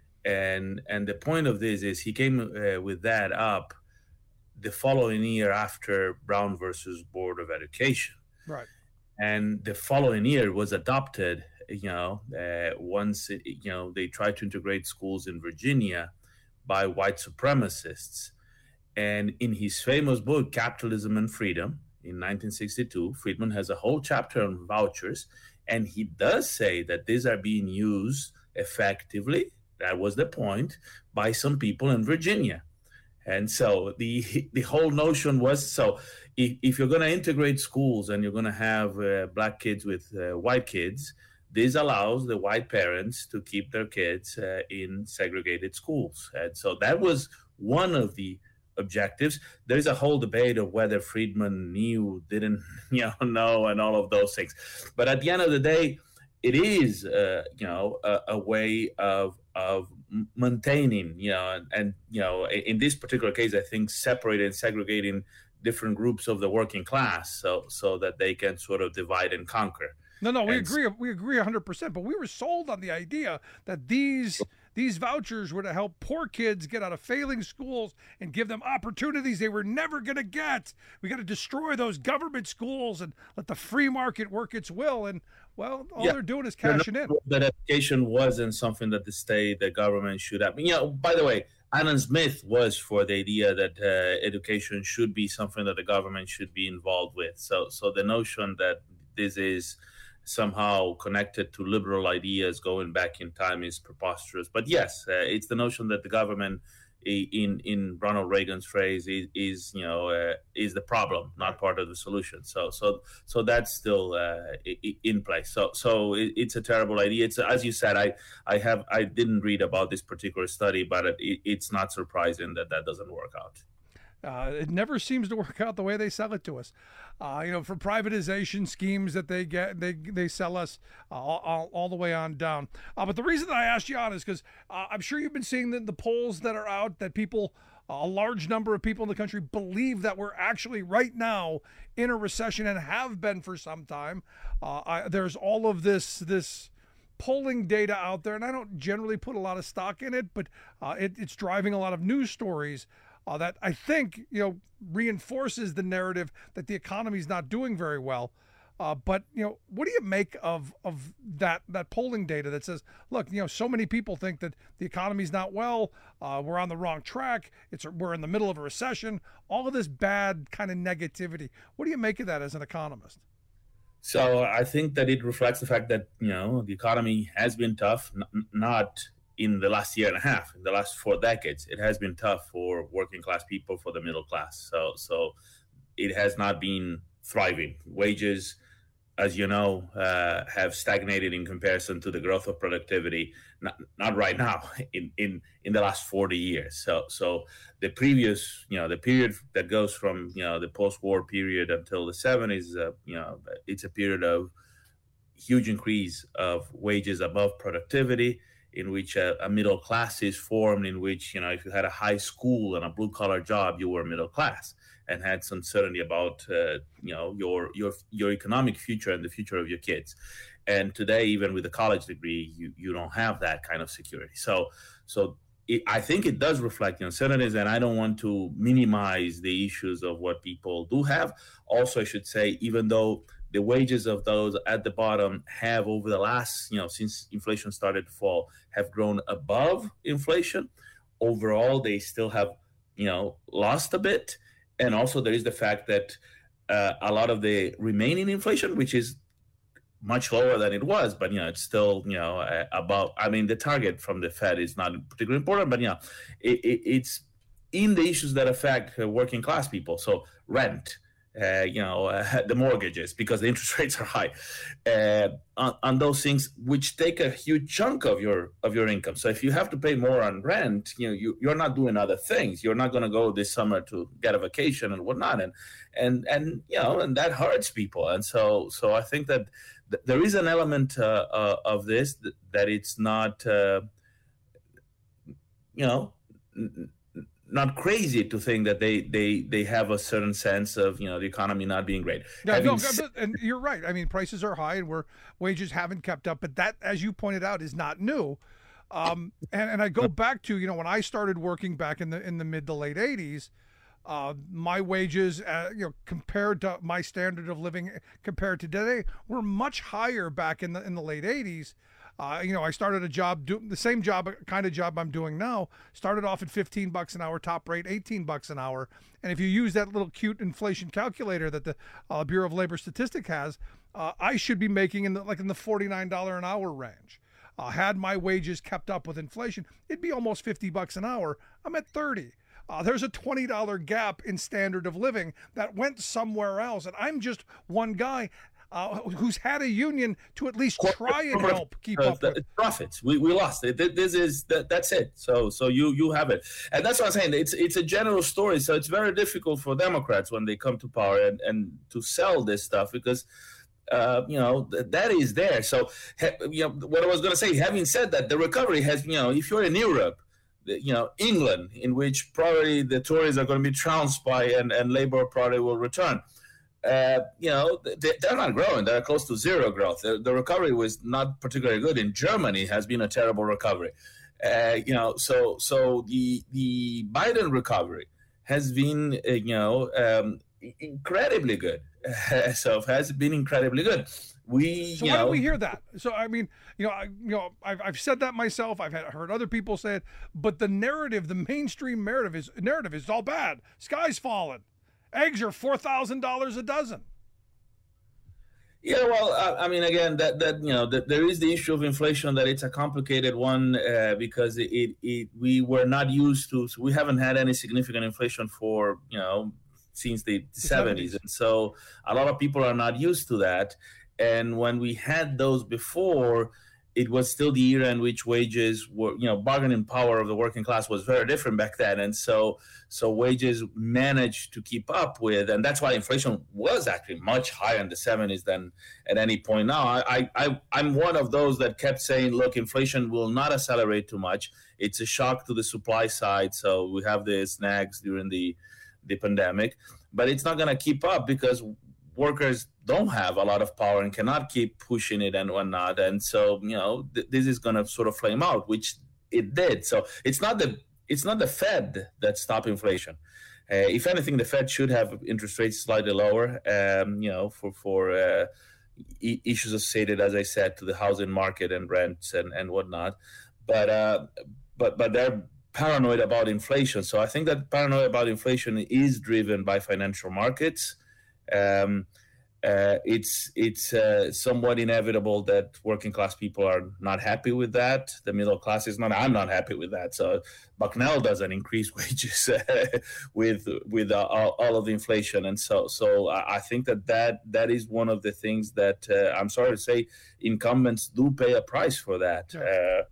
and and the point of this is he came uh, with that up the following year after Brown versus Board of Education. Right. And the following year was adopted, you know, uh, once, it, you know, they tried to integrate schools in Virginia by white supremacists. And in his famous book, Capitalism and Freedom, in nineteen sixty-two, Friedman has a whole chapter on vouchers. And he does say that these are being used effectively, that was the point, by some people in Virginia. And so the the whole notion was, so if, if you're going to integrate schools and you're going to have uh, black kids with uh, white kids, this allows the white parents to keep their kids uh, in segregated schools. And so that was one of the objectives. There's a whole debate of whether Friedman knew, didn't you know, know, and all of those things. But at the end of the day, it is, uh, you know, a, a way of of maintaining, you know, and, and, you know, in this particular case, I think separating and segregating different groups of the working class so so that they can sort of divide and conquer. No, no, we and, agree. We agree one hundred percent. But we were sold on the idea that these these vouchers were to help poor kids get out of failing schools and give them opportunities they were never going to get. We got to destroy those government schools and let the free market work its will. And, well, all yeah, they're doing is cashing in. That education wasn't something that the state, the government should have. You know, by the way, Adam Smith was for the idea that uh, education should be something that the government should be involved with. So, so the notion that this is somehow connected to liberal ideas going back in time is preposterous. But yes, uh, it's the notion that the government, in in Ronald Reagan's phrase, is, is you know uh, is the problem, not part of the solution. So so so that's still uh, in place. So so it, it's a terrible idea. It's, as you said, I I have I didn't read about this particular study, but it, it's not surprising that that doesn't work out. Uh, it never seems to work out the way they sell it to us. Uh, you know, for privatization schemes that they get, they they sell us uh, all, all the way on down. Uh, but the reason that I asked you on is because uh, I'm sure you've been seeing the, the polls that are out that people, uh, a large number of people in the country believe that we're actually right now in a recession and have been for some time. Uh, I, there's all of this this. polling data out there, and I don't generally put a lot of stock in it, but uh, it, it's driving a lot of news stories uh, that I think, you know, reinforces the narrative that the economy is not doing very well. Uh, but, you know, what do you make of of that that polling data that says, look, you know, so many people think that the economy's not well, uh, we're on the wrong track, it's we're in the middle of a recession, all of this bad kind of negativity. What do you make of that as an economist? So I think that it reflects the fact that, you know, the economy has been tough, n- not in the last year and a half, in the last four decades. It has been tough for working class people, for the middle class. So so it has not been thriving. Wages, as you know, uh, have stagnated in comparison to the growth of productivity, not, not right now, in, in, in the last forty years. So so the previous, you know, the period that goes from, you know, the post-war period until the seventies, uh, you know, it's a period of huge increase of wages above productivity, in which a, a middle class is formed, in which, you know, if you had a high school and a blue-collar job, you were middle class and had some certainty about, uh, you know, your your your economic future and the future of your kids. And today, even with a college degree, you, you don't have that kind of security. So so it, I think it does reflect the uncertainties, and I don't want to minimize the issues of what people do have. Also, I should say, even though the wages of those at the bottom have, over the last, you know, since inflation started to fall, have grown above inflation, overall, they still have, you know, lost a bit. And also there is the fact that uh, a lot of the remaining inflation, which is much lower than it was, but, you know, it's still, you know, uh, above. I mean, the target from the Fed is not particularly important, but, you know, it, it, it's in the issues that affect uh, working class people. So rent, Uh, you know, uh, the mortgages, because the interest rates are high, uh, on, on those things, which take a huge chunk of your of your income. So if you have to pay more on rent, you know, you, you're not doing other things. You're not going to go this summer to get a vacation and whatnot, and and and you know, and that hurts people. And so so I think that th- there is an element uh, uh, of this that, that it's not. Uh, you know, n- not crazy to think that they they they have a certain sense of, you know, the economy not being great. Yeah, Having no, said- and you're right. I mean, prices are high, and where wages haven't kept up. But that, as you pointed out, is not new. Um, and and I go back to, you know, when I started working back in the in the mid to late eighties, uh, my wages, uh, you know, compared to my standard of living compared to today, were much higher back in the in the late eighties. Uh, you know, I started a job, doing the same job, kind of job I'm doing now. Started off at fifteen bucks an hour, top rate eighteen bucks an hour. And if you use that little cute inflation calculator that the uh, Bureau of Labor Statistics has, uh, I should be making in the, like in the forty-nine dollars an hour range. Uh, had my wages kept up with inflation, it'd be almost fifty bucks an hour. I'm at thirty. Uh, there's a twenty dollars gap in standard of living that went somewhere else. And I'm just one guy Uh, who's had a union to at least try and help keep uh, up with. Profits. We, we lost it. This is that, that's it. So so you you have it, and that's what I'm saying. It's it's a general story. So it's very difficult for Democrats when they come to power and, and to sell this stuff because uh, you know th- that is there. So ha- you know what I was going to say. Having said that, the recovery has, you know, if you're in Europe, you know, England, in which probably the Tories are going to be trounced by and and Labour probably will return. Uh, you know, they, they're not growing. They're close to zero growth. The, the recovery was not particularly good. In Germany, has been a terrible recovery. Uh, you know, so so the the Biden recovery has been, uh, you know, um, incredibly good. so it has been incredibly good. We, so you why know, don't we hear that? So I mean, you know, I, you know, I've I've said that myself. I've had, heard other people say it. But the narrative, the mainstream narrative is narrative is all bad. Sky's falling. Eggs are four thousand dollars a dozen. Yeah, well, I, I mean, again, that that you know, that there is the issue of inflation. That it's a complicated one uh, because it, it, it we were not used to. So we haven't had any significant inflation for, you know, since the seventies, and so a lot of people are not used to that. And when we had those before, it was still the era in which wages were, you know, bargaining power of the working class was very different back then. And so so wages managed to keep up with, and that's why inflation was actually much higher in the seventies than at any point now. I, I, I'm one of those that kept saying, look, inflation will not accelerate too much. It's a shock to the supply side. So we have the snags during the, the pandemic, but it's not going to keep up because workers don't have a lot of power and cannot keep pushing it and whatnot. And so, you know, th- this is going to sort of flame out, which it did. So it's not the it's not the Fed that stopped inflation. Uh, if anything, the Fed should have interest rates slightly lower, um, you know, for, for uh, e- issues associated, as I said, to the housing market and rents and, and whatnot. But, uh, but, but they're paranoid about inflation. So I think that paranoia about inflation is driven by financial markets. Um, uh, it's it's uh, somewhat inevitable that working class people are not happy with that. The middle class is not. I'm not happy with that. So Bucknell doesn't increase wages with with uh, all, all of the inflation, and so so I think that that, that is one of the things that uh, I'm sorry to say incumbents do pay a price for that. Uh,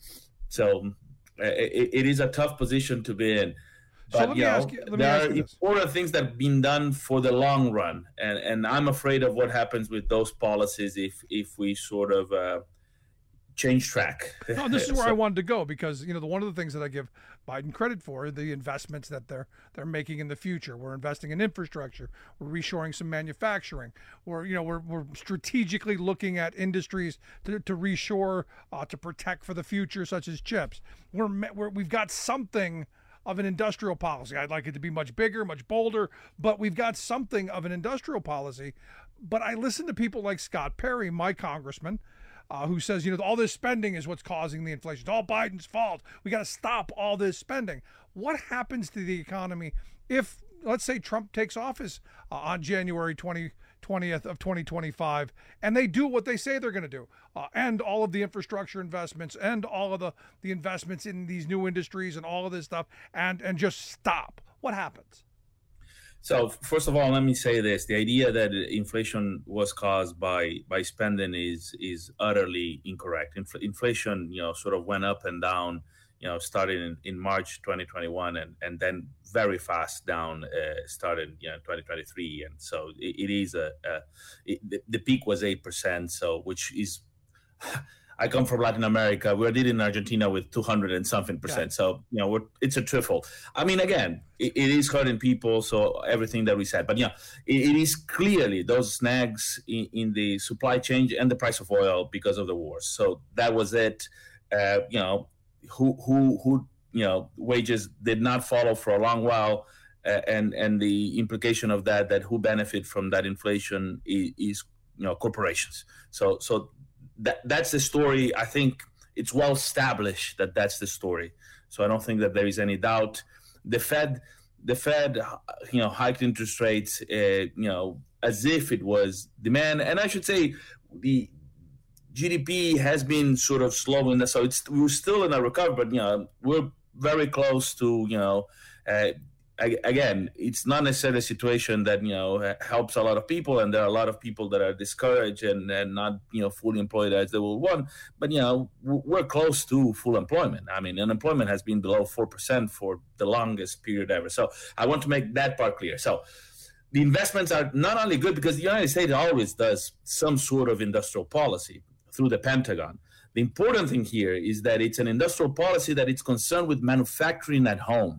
so uh, it, it is a tough position to be in. But, so let me you know, ask you, let me there ask are you this. important things that have been done for the long run, and and I'm afraid of what happens with those policies if if we sort of uh, change track. No, this is where So- I wanted to go because, you know, the one of the things that I give Biden credit for are the investments that they're they're making in the future. We're investing in infrastructure. We're reshoring some manufacturing. We're you know we're we're strategically looking at industries to to reshore uh, to protect for the future, such as chips. We're, me- we're we've got something of an industrial policy. I'd like it to be much bigger, much bolder, but we've got something of an industrial policy. But I listen to people like Scott Perry, my congressman, uh, who says, you know, all this spending is what's causing the inflation. It's all Biden's fault. We got to stop all this spending. What happens to the economy if, let's say, Trump takes office uh, on January twentieth of twenty twenty-five, and they do what they say they're going to do, uh, and all of the infrastructure investments and all of the, the investments in these new industries and all of this stuff, and, and just stop? What happens? So first of all, let me say this: the idea that inflation was caused by by spending is is utterly incorrect. Infl- inflation, you know, sort of went up and down, you know, starting in, in March twenty twenty-one, and and then very fast down, uh, started, you know, twenty twenty-three, and so it, it is a, a it, the, the peak was eight percent, so which is I come from Latin America. We're leading Argentina with two hundred and something percent. Yeah. So, you know, we're, it's a triple. I mean, again, it, it is hurting people. So everything that we said, but yeah, it, it is clearly those snags in, in the supply chain and the price of oil because of the wars. So that was it. Uh, you know, who, who, who, you know, wages did not follow for a long while. Uh, and, and the implication of that, that who benefit from that inflation is, is you know, corporations. So, so, That that's the story. I think it's well established that that's the story. So I don't think that there is any doubt. The Fed, the Fed, you know, hiked interest rates, uh, you know, as if it was demand. And I should say, the G D P has been sort of slowing. So it's we're still in a recovery, but you know, we're very close to you know. Uh, Again, it's not necessarily a situation that, you know, helps a lot of people. And there are a lot of people that are discouraged and, and not, you know, fully employed as they will want. But, you know, we're close to full employment. I mean, unemployment has been below four percent for the longest period ever. So I want to make that part clear. So the investments are not only good because the United States always does some sort of industrial policy through the Pentagon. The important thing here is that it's an industrial policy that it's concerned with manufacturing at home.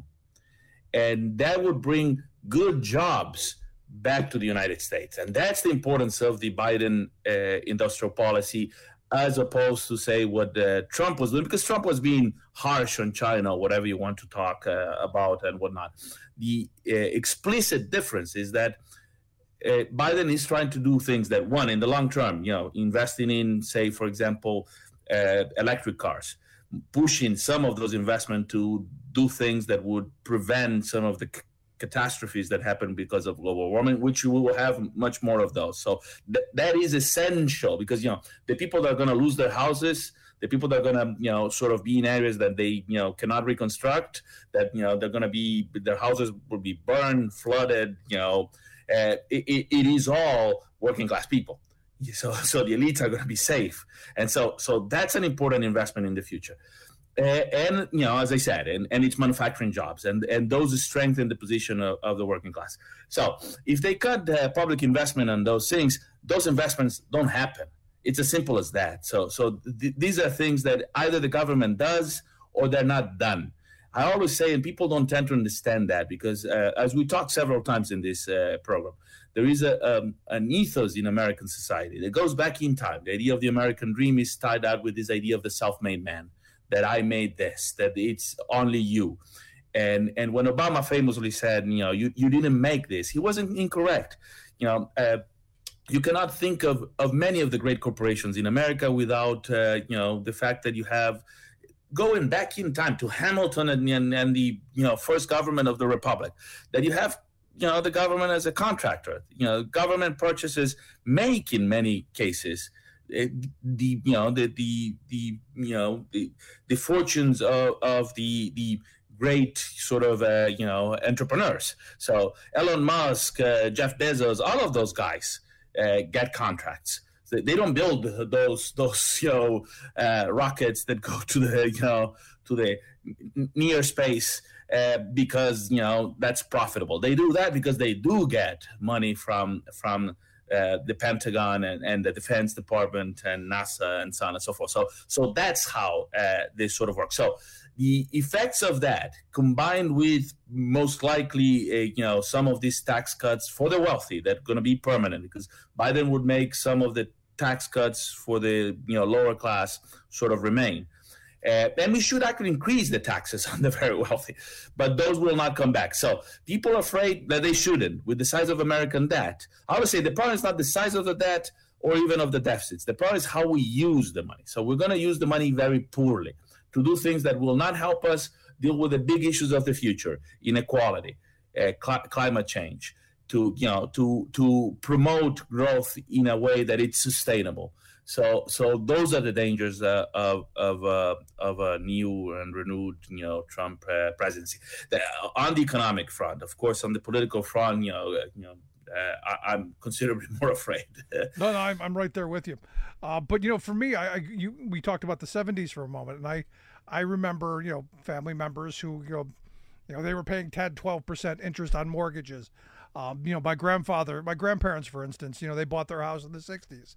And that would bring good jobs back to the United States. And that's the importance of the Biden uh, industrial policy, as opposed to, say, what uh, Trump was doing, because Trump was being harsh on China, whatever you want to talk uh, about and whatnot. The uh, explicit difference is that uh, Biden is trying to do things that, one, in the long term, you know, investing in, say, for example, uh, electric cars, pushing some of those investments to do things that would prevent some of the c- catastrophes that happen because of global warming, which we will have much more of those. So th- that is essential because, you know, the people that are going to lose their houses, the people that are going to, you know, sort of be in areas that they, you know, cannot reconstruct, that, you know, they're going to be, their houses will be burned, flooded, you know, uh, it, it is all working class people. So, so the elites are going to be safe. And so, so that's an important investment in the future. Uh, and, you know, as I said, and, and it's manufacturing jobs, and, and those strengthen the position of, of the working class. So if they cut uh, public investment on those things, those investments don't happen. It's as simple as that. So, so th- these are things that either the government does or they're not done. I always say, and people don't tend to understand that because uh, as we talked several times in this uh, program, there is a, um, an ethos in American society that goes back in time. The idea of the American dream is tied out with this idea of the self-made man. That I made this, that it's only you. And and when Obama famously said, you know, you, you didn't make this, he wasn't incorrect. You know, uh, you cannot think of, of many of the great corporations in America without, uh, you know, the fact that you have, going back in time to Hamilton and, and, and the, you know, first government of the Republic, that you have, you know, the government as a contractor. You know, government purchases make in many cases the you know the the the you know the the fortunes of, of the the great sort of uh, you know entrepreneurs. So Elon Musk, uh, Jeff Bezos, all of those guys uh, get contracts. So they don't build those those you know uh, rockets that go to the you know to the near space uh, because you know that's profitable. They do that because they do get money from from. Uh, the Pentagon and, and the Defense Department and NASA and so on and so forth. So, so that's how uh, this sort of works. So, the effects of that, combined with most likely, uh, you know, some of these tax cuts for the wealthy that are going to be permanent, because Biden would make some of the tax cuts for the you know lower class sort of remain. Uh, and we should actually increase the taxes on the very wealthy, but those will not come back. So people are afraid that they shouldn't with the size of American debt. I would say the problem is not the size of the debt or even of the deficits. The problem is how we use the money. So we're going to use the money very poorly to do things that will not help us deal with the big issues of the future, inequality, uh, cl- climate change, to you know to to promote growth in a way that it's sustainable. So, so those are the dangers uh, of of uh, of a new and renewed, you know, Trump uh, presidency. The, on the economic front, of course, on the political front, you know, uh, you know, uh, I, I'm considerably more afraid. no, no, I'm, I'm right there with you. Uh, but you know, for me, I, I you we talked about the seventies for a moment, and I I remember you know family members who you know you know they were paying ten, twelve percent interest on mortgages. Um, you know, my grandfather, my grandparents, for instance, you know, they bought their house in the sixties.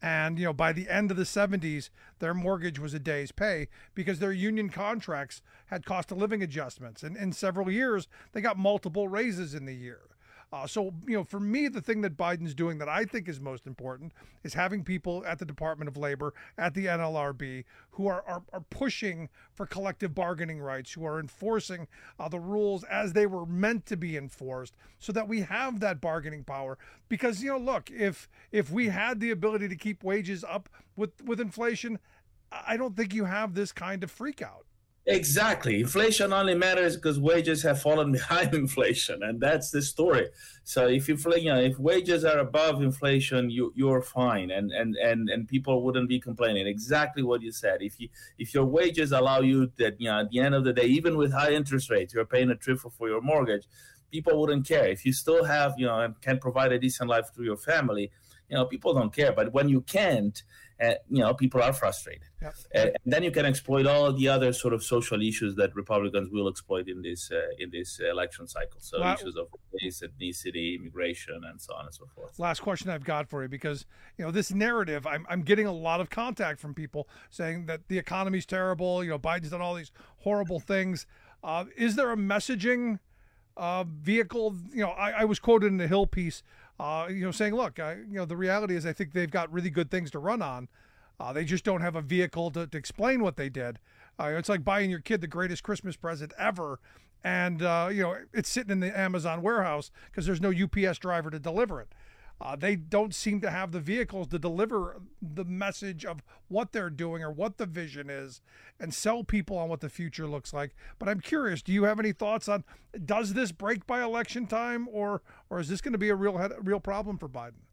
And, you know, by the end of the seventies, their mortgage was a day's pay because their union contracts had cost of living adjustments. And in several years, they got multiple raises in the year. Uh, so, you know, for me, the thing that Biden's doing that I think is most important is having people at the Department of Labor, at the N L R B, who are are, are pushing for collective bargaining rights, who are enforcing uh, the rules as they were meant to be enforced, so that we have that bargaining power. Because, you know, look, if if we had the ability to keep wages up with, with inflation, I don't think you have this kind of freak out. Exactly. Inflation only matters because wages have fallen behind inflation, and that's the story. So if inflation, you know, if wages are above inflation, you you're fine, and and and and people wouldn't be complaining. Exactly what you said. If you if your wages allow you that, you know, at the end of the day, even with high interest rates, you're paying a triple for your mortgage, people wouldn't care. If you still have, you know, and can provide a decent life to your family, you know, people don't care. But when you can't, uh, you know, people are frustrated. Yep. Uh, and then you can exploit all of the other sort of social issues that Republicans will exploit in this uh, in this election cycle. So well, issues of race, ethnicity, immigration, and so on and so forth. Last question I've got for you, because, you know, this narrative, I'm I'm getting a lot of contact from people saying that the economy's terrible. You know, Biden's done all these horrible things. Uh, is there a messaging uh, vehicle? You know, I, I was quoted in the Hill piece. Uh, you know, saying, look, I, you know, the reality is I think they've got really good things to run on. Uh, they just don't have a vehicle to, to explain what they did. Uh, it's like buying your kid the greatest Christmas present ever. And, uh, you know, it's sitting in the Amazon warehouse because there's no U P S driver to deliver it. Uh, they don't seem to have the vehicles to deliver the message of what they're doing or what the vision is and sell people on what the future looks like. But I'm curious, do you have any thoughts on, does this break by election time, or or is this going to be a real real problem for Biden?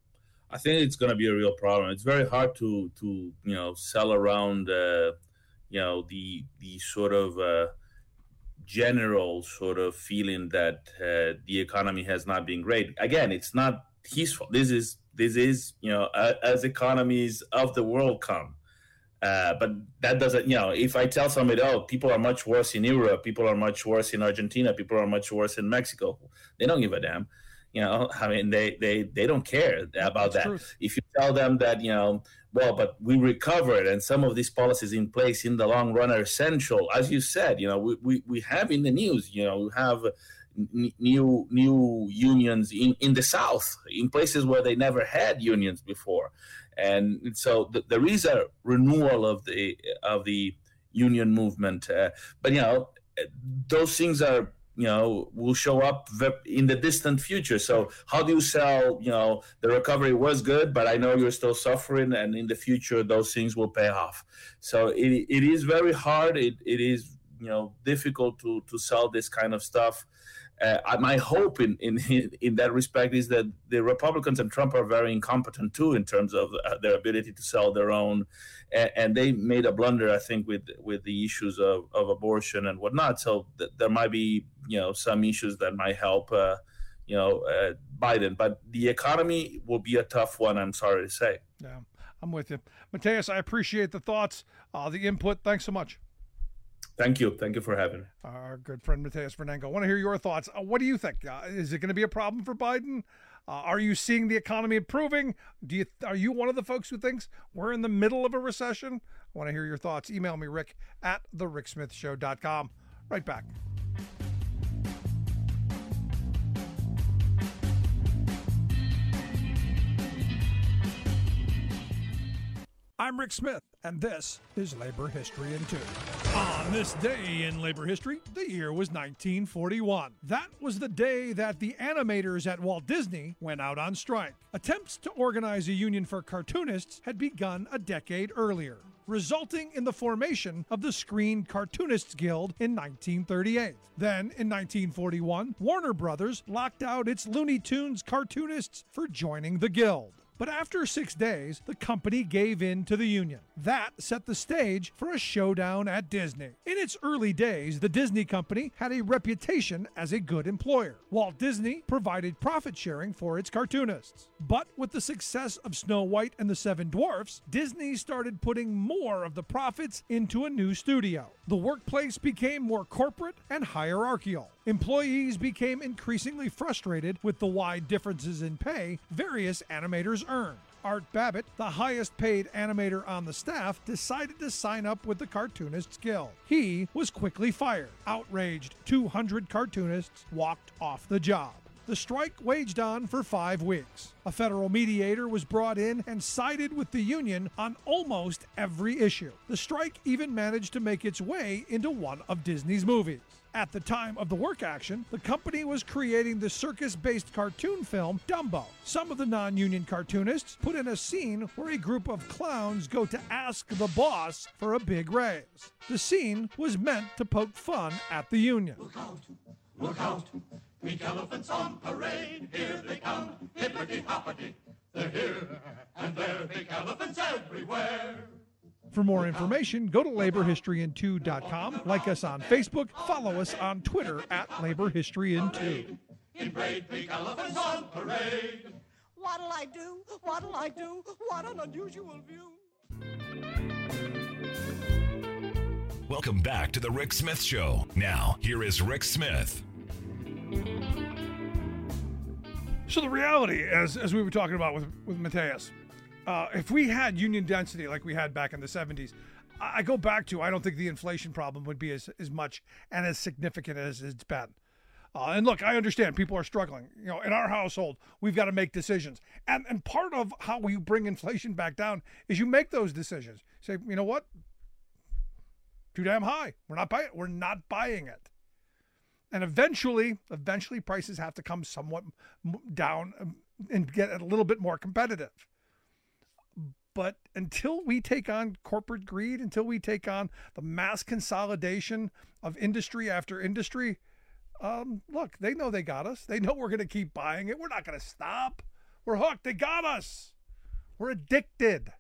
I think it's going to be a real problem. It's very hard to to you know sell around uh, you know the the sort of uh, general sort of feeling that uh, the economy has not been great. Again, it's not his fault. This is this is you know uh, as economies of the world come, uh, but that doesn't you know if I tell somebody, oh, people are much worse in Europe, people are much worse in Argentina, people are much worse in Mexico, they don't give a damn. You know, I mean, they they they don't care about That's that. True. If you tell them that, you know, well, but we recovered and some of these policies in place in the long run are essential, as you said, you know, we we, we have in the news, you know, we have new new unions in, in the South, in places where they never had unions before, and so th- there is a renewal of the of the union movement. Uh, but you know, those things are you know will show up in the distant future. So how do you sell? You know, the recovery was good, but I know you're still suffering, and in the future those things will pay off. So it it is very hard. It it is you know difficult to to sell this kind of stuff. Uh, my hope in, in in that respect is that the Republicans and Trump are very incompetent too in terms of uh, their ability to sell their own, and, and they made a blunder, I think, with with the issues of, of abortion and whatnot. So th- there might be you know some issues that might help uh, you know uh, Biden, but the economy will be a tough one. I'm sorry to say. Yeah, I'm with you, Mateus. I appreciate the thoughts, uh, the input. Thanks so much. Thank you. Thank you for having me. Our good friend, Mateus Vernengo. I want to hear your thoughts. Uh, what do you think? Uh, is it going to be a problem for Biden? Uh, are you seeing the economy improving? Do you Are you one of the folks who thinks we're in the middle of a recession? I want to hear your thoughts. Email me, Rick, at the rick smith show dot com. Right back. I'm Rick Smith, and this is Labor History in Two. On this day in labor history, the year was nineteen forty-one. That was the day that the animators at Walt Disney went out on strike. Attempts to organize a union for cartoonists had begun a decade earlier, resulting in the formation of the Screen Cartoonists Guild in nineteen thirty-eight. Then, in nineteen forty-one, Warner Brothers locked out its Looney Tunes cartoonists for joining the guild. But after six days, the company gave in to the union. That set the stage for a showdown at Disney. In its early days, the Disney company had a reputation as a good employer. Walt Disney provided profit sharing for its cartoonists. But with the success of Snow White and the Seven Dwarfs, Disney started putting more of the profits into a new studio. The workplace became more corporate and hierarchical. Employees became increasingly frustrated with the wide differences in pay various animators earned. Art Babbitt, the highest paid animator on the staff, decided to sign up with the Cartoonists Guild. He was quickly fired. Outraged, two hundred cartoonists walked off the job. The strike waged on for five weeks. A federal mediator was brought in and sided with the union on almost every issue. The strike even managed to make its way into one of Disney's movies. At the time of the work action, the company was creating the circus-based cartoon film Dumbo. Some of the non-union cartoonists put in a scene where a group of clowns go to ask the boss for a big raise. The scene was meant to poke fun at the union. Look out, look out, pink elephants on parade, here they come, hippity-hoppity, they're here, and there, pink elephants everywhere. For more information, go to labor history in two dot com, like us on Facebook, follow us on Twitter at labor history in two. In parade, pink elephants on parade. What'll I do? What'll I do? What an unusual view. Welcome back to the Rick Smith Show. Now, here is Rick Smith. So the reality, as as we were talking about with, with Mateus, uh, if we had union density like we had back in the seventies, I, I go back to, I don't think the inflation problem would be as, as much and as significant as it's been. Uh, and look, I understand people are struggling. You know, in our household, we've got to make decisions. And and part of how we bring inflation back down is you make those decisions. Say, you know what? Too damn high. We're not buying it. We're not buying it. And eventually, eventually prices have to come somewhat down and get a little bit more competitive. But until we take on corporate greed, until we take on the mass consolidation of industry after industry, um, look, they know they got us. They know we're going to keep buying it. We're not going to stop. We're hooked. They got us. We're addicted.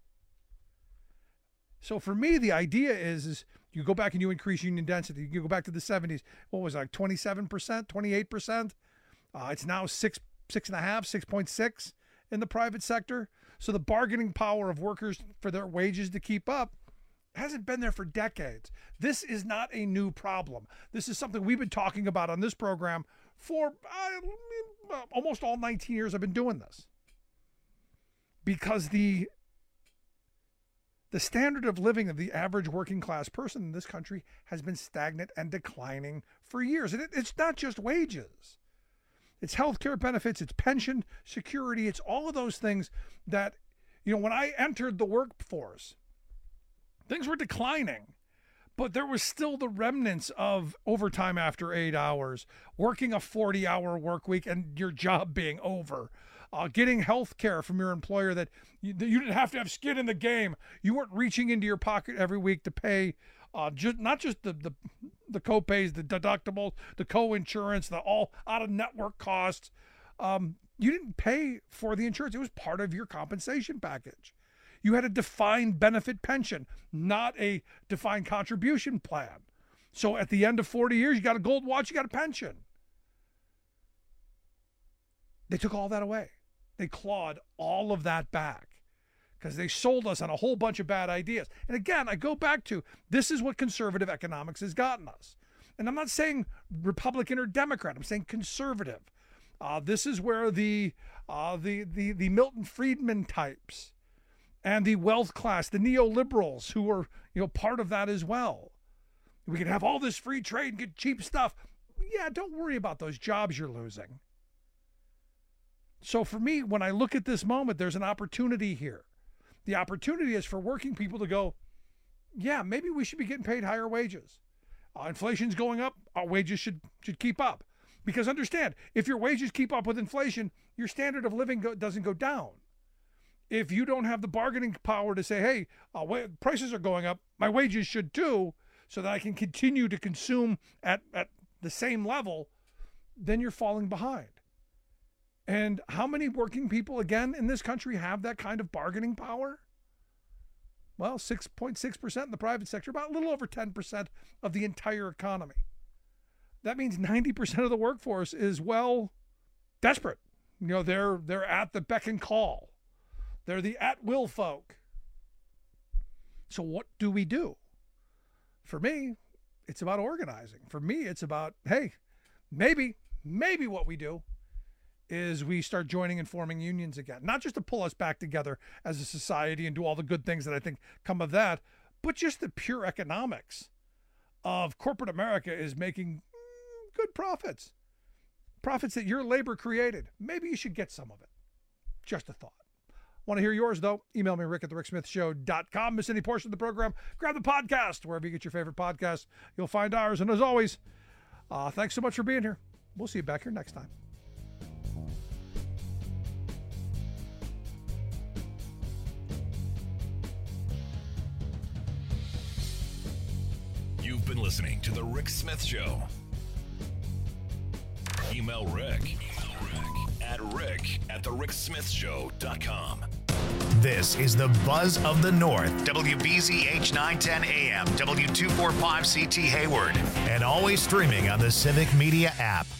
So for me, the idea is, is you go back and you increase union density. You go back to the seventies. What was it, like twenty-seven percent, twenty-eight percent? Uh, it's now six, six and a half, six point six in the private sector. So the bargaining power of workers for their wages to keep up hasn't been there for decades. This is not a new problem. This is something we've been talking about on this program for uh, almost all nineteen years I've been doing this. Because the The standard of living of the average working class person in this country has been stagnant and declining for years. And it, it's not just wages. It's healthcare benefits, it's pension security, it's all of those things that, you know, when I entered the workforce, things were declining, but there was still the remnants of overtime after eight hours, working a forty-hour work week and your job being over. Uh, getting health care from your employer that you, that you didn't have to have skin in the game. You weren't reaching into your pocket every week to pay uh, just not just the, the the co-pays, the deductibles, the co-insurance, the all out-of-network costs. Um, you didn't pay for the insurance. It was part of your compensation package. You had a defined benefit pension, not a defined contribution plan. So at the end of forty years, you got a gold watch, you got a pension. They took all that away. They clawed all of that back because they sold us on a whole bunch of bad ideas. And again, I go back to, this is what conservative economics has gotten us. And I'm not saying Republican or Democrat. I'm saying conservative. Uh, this is where the, uh, the, the, the Milton Friedman types and the wealth class, the neoliberals who are, you know, part of that as well. We can have all this free trade and get cheap stuff. Yeah, don't worry about those jobs you're losing. So for me, when I look at this moment, there's an opportunity here. The opportunity is for working people to go, yeah, maybe we should be getting paid higher wages. Uh, inflation's going up, our wages should should keep up. Because understand, if your wages keep up with inflation, your standard of living go, doesn't go down. If you don't have the bargaining power to say, hey, uh, wa- prices are going up, my wages should too, so that I can continue to consume at, at the same level, then you're falling behind. And how many working people, again, in this country have that kind of bargaining power? Well, six point six percent in the private sector, about a little over ten percent of the entire economy. That means ninety percent of the workforce is, well, desperate. You know, they're they're at the beck and call. They're the at-will folk. So what do we do? For me, it's about organizing. For me, it's about, hey, maybe, maybe what we do is we start joining and forming unions again. Not just to pull us back together as a society and do all the good things that I think come of that, but just the pure economics of corporate America is making good profits. Profits that your labor created. Maybe you should get some of it. Just a thought. Want to hear yours, though? Email me, rick at the rick smith show dot com. Miss any portion of the program? Grab the podcast. Wherever you get your favorite podcast, you'll find ours. And as always, uh, thanks so much for being here. We'll see you back here next time. You've been listening to The Rick Smith Show. Email Rick, Email Rick at rick at the rick smith show dot com. This is the Buzz of the North, W B Z H nine ten A M, W two forty-five C T Hayward, and always streaming on the Civic Media app.